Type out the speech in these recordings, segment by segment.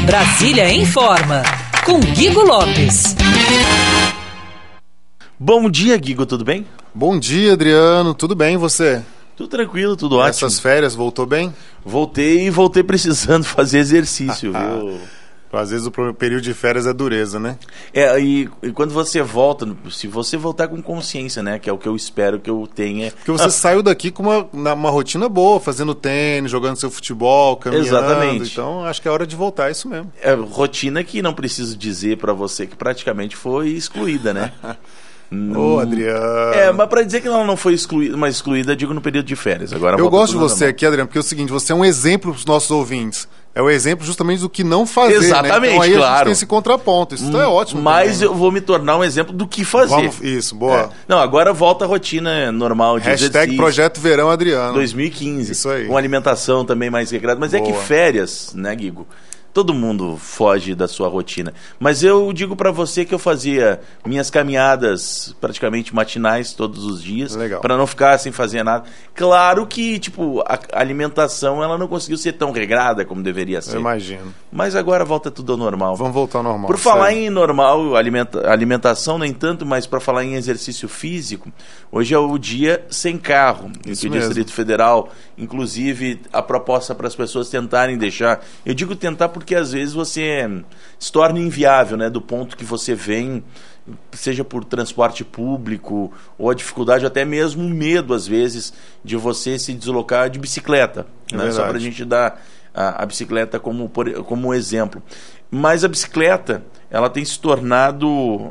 Brasília Informa, com Guigo Lopes. Bom dia, Guigo, tudo bem? Bom dia, Adriano, tudo bem e você? Tudo tranquilo, tudo ótimo. Essas férias, voltou bem? Voltei precisando fazer exercício, viu? Às vezes o período de férias é dureza, né? E quando você volta, se você voltar com consciência, né? Que é o que eu espero que eu tenha. Porque você saiu daqui com uma rotina boa, fazendo tênis, jogando seu futebol, caminhando. Exatamente. Então acho que é hora de voltar, é isso mesmo. É rotina que não preciso dizer pra você que praticamente foi excluída, né? Ô, Adriano. Mas pra dizer que ela não foi excluída, mas excluída, digo no período de férias. Agora eu gosto de você aqui, Adriano, porque é o seguinte, você é um exemplo pros nossos ouvintes. É o exemplo justamente do que não fazer, exatamente, né? Então aí claro. A gente tem esse contraponto, isso é ótimo. Mas também, eu vou me tornar um exemplo do que fazer. Isso, boa. Não, agora volta a rotina normal de exercício. Projeto Verão Adriano. 2015. Isso aí. Com alimentação também mais regrada. Mas boa. É que férias, né, Guigo? Todo mundo foge da sua rotina. Mas eu digo pra você que eu fazia minhas caminhadas praticamente matinais todos os dias. Legal. Pra não ficar sem fazer nada. Claro que, a alimentação ela não conseguiu ser tão regrada como deveria ser. Eu imagino. Mas agora volta tudo ao normal. Vamos voltar ao normal. Por falar em normal, alimentação nem tanto, mas para falar em exercício físico, hoje é o dia sem carro. Isso o mesmo. Distrito Federal, inclusive, a proposta para as pessoas tentarem deixar. Eu digo tentar porque às vezes você se torna inviável, né? Do ponto que você vem, seja por transporte público ou a dificuldade, ou até mesmo o medo, às vezes, de você se deslocar de bicicleta. Né? Só para a gente dar a bicicleta como exemplo. Mas a bicicleta, ela tem se tornado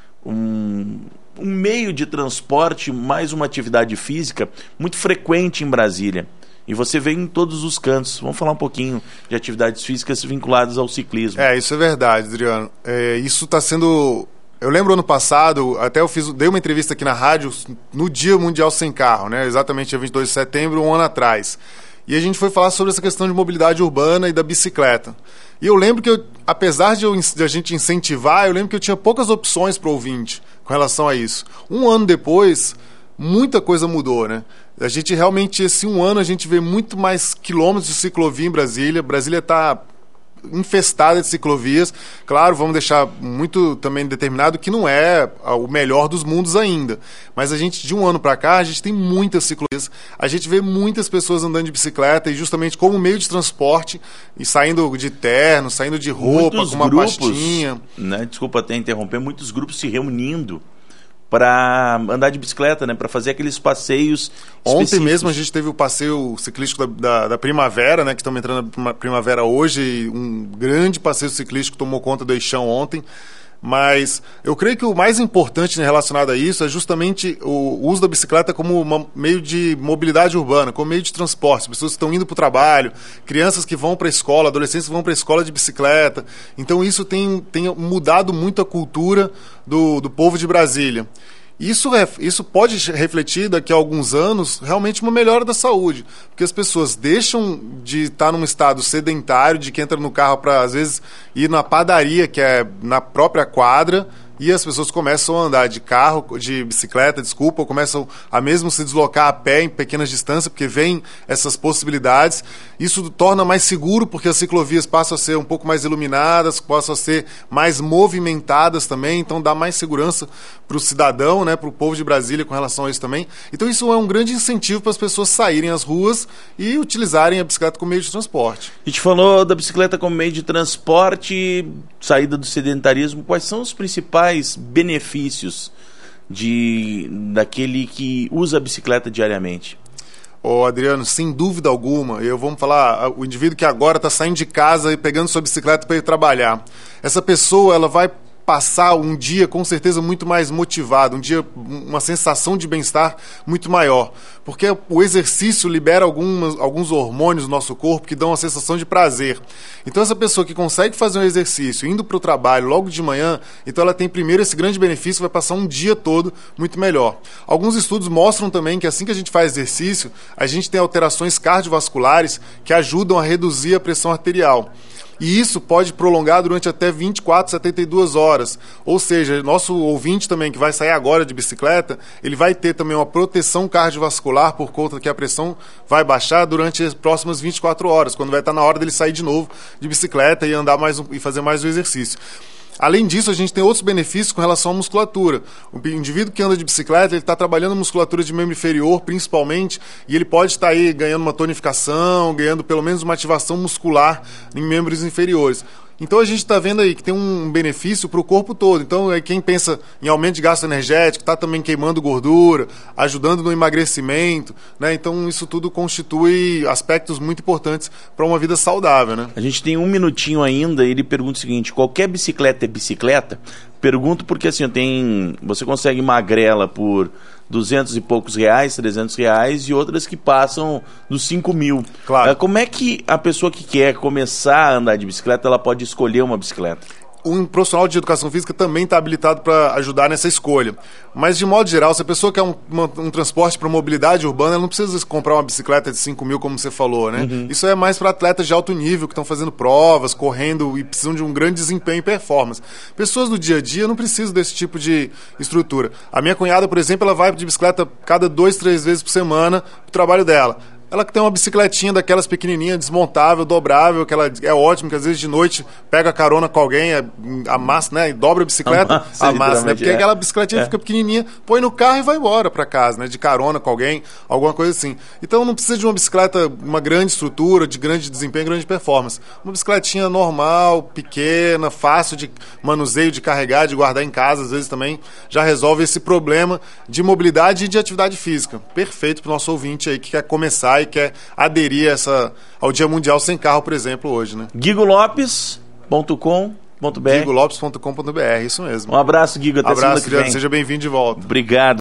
um meio de transporte, mais uma atividade física muito frequente em Brasília. E você vê em todos os cantos. Vamos falar um pouquinho de atividades físicas vinculadas ao ciclismo. Isso é verdade, Adriano. Isso está sendo... Eu lembro ano passado, até dei uma entrevista aqui na rádio no Dia Mundial Sem Carro, né? Exatamente dia 22 de setembro, um ano atrás. E a gente foi falar sobre essa questão de mobilidade urbana e da bicicleta. E eu lembro que, apesar de a gente incentivar, eu lembro que eu tinha poucas opções para o ouvinte com relação a isso. Um ano depois, muita coisa mudou, né? A gente realmente, esse um ano, a gente vê muito mais quilômetros de ciclovia em Brasília. Brasília está infestada de ciclovias. Claro, vamos deixar muito também determinado que não é o melhor dos mundos ainda. Mas a gente, de um ano para cá, a gente tem muitas ciclovias. A gente vê muitas pessoas andando de bicicleta e justamente como meio de transporte e saindo de terno, saindo de roupa, muitos com uma grupos, pastinha. Né? Desculpa até interromper, muitos grupos se reunindo para andar de bicicleta, né? Para fazer aqueles passeios Ontem mesmo a gente teve o passeio ciclístico da primavera, né? Que estamos entrando na primavera hoje, um grande passeio ciclístico tomou conta do Eixão ontem. Mas eu creio que o mais importante relacionado a isso é justamente o uso da bicicleta como meio de mobilidade urbana, como meio de transporte. As pessoas que estão indo para o trabalho, crianças que vão para a escola, adolescentes que vão para a escola de bicicleta. Então isso tem mudado muito a cultura do povo de Brasília. Isso pode refletir daqui a alguns anos realmente uma melhora da saúde, porque as pessoas deixam de estar num estado sedentário, de que entra no carro para às vezes ir na padaria, que é na própria quadra, e as pessoas começam a andar de carro, de bicicleta, ou começam a mesmo se deslocar a pé em pequenas distâncias, porque vem essas possibilidades. Isso torna mais seguro, porque as ciclovias passam a ser um pouco mais iluminadas, passam a ser mais movimentadas também, então dá mais segurança para o cidadão, né, para o povo de Brasília com relação a isso também. Então isso é um grande incentivo para as pessoas saírem às ruas e utilizarem a bicicleta como meio de transporte. A gente falou da bicicleta como meio de transporte, saída do sedentarismo. Quais são os principais benefícios daquele que usa a bicicleta diariamente? Adriano, sem dúvida alguma, vamos falar, o indivíduo que agora está saindo de casa e pegando sua bicicleta para ir trabalhar. Essa pessoa, ela vai passar um dia com certeza muito mais motivado, uma sensação de bem-estar muito maior, porque o exercício libera alguns hormônios no nosso corpo que dão uma sensação de prazer. Então essa pessoa que consegue fazer um exercício indo para o trabalho logo de manhã, então ela tem primeiro esse grande benefício, vai passar um dia todo muito melhor. Alguns estudos mostram também que assim que a gente faz exercício, a gente tem alterações cardiovasculares que ajudam a reduzir a pressão arterial. E isso pode prolongar durante até 24, 72 horas. Ou seja, nosso ouvinte também que vai sair agora de bicicleta, ele vai ter também uma proteção cardiovascular por conta que a pressão vai baixar durante as próximas 24 horas, quando vai estar na hora dele sair de novo de bicicleta e andar mais e fazer mais o exercício. Além disso, a gente tem outros benefícios com relação à musculatura. O indivíduo que anda de bicicleta, ele está trabalhando musculatura de membro inferior, principalmente, e ele pode estar aí ganhando uma tonificação, ganhando pelo menos uma ativação muscular em membros inferiores. Então a gente está vendo aí que tem um benefício para o corpo todo. Então quem pensa em aumento de gasto energético, está também queimando gordura, ajudando no emagrecimento, né? Então isso tudo constitui aspectos muito importantes para uma vida saudável, né? A gente tem um minutinho ainda, ele pergunta o seguinte: qualquer bicicleta é bicicleta? Pergunto porque assim, você consegue magrela por 200 e poucos reais, 300 reais, e outras que passam dos 5 mil. Claro. Como é que a pessoa que quer começar a andar de bicicleta, ela pode escolher uma bicicleta? Um profissional de educação física também está habilitado para ajudar nessa escolha. Mas, de modo geral, se a pessoa quer um transporte para mobilidade urbana, ela não precisa comprar uma bicicleta de 5 mil, como você falou, né? Uhum. Isso é mais para atletas de alto nível, que estão fazendo provas, correndo e precisam de um grande desempenho e performance. Pessoas do dia a dia não precisam desse tipo de estrutura. A minha cunhada, por exemplo, ela vai de bicicleta cada 2, 3 vezes por semana para o trabalho dela. Ela que tem uma bicicletinha daquelas pequenininhas, desmontável, dobrável, que ela é ótimo, que às vezes de noite pega carona com alguém, amassa, né? E dobra a bicicleta, amassa, né? Porque aquela bicicletinha fica pequenininha, põe no carro e vai embora para casa, né? De carona com alguém, alguma coisa assim. Então não precisa de uma bicicleta, uma grande estrutura, de grande desempenho, grande performance. Uma bicicletinha normal, pequena, fácil de manuseio, de carregar, de guardar em casa, às vezes também já resolve esse problema de mobilidade e de atividade física. Perfeito para o nosso ouvinte aí que quer começar e quer aderir ao Dia Mundial Sem Carro, por exemplo, hoje, né? GuigoLopes.com.br GuigoLopes.com.br, isso mesmo. Um abraço, Guigo, até segunda que vem. Seja bem-vindo de volta. Obrigado.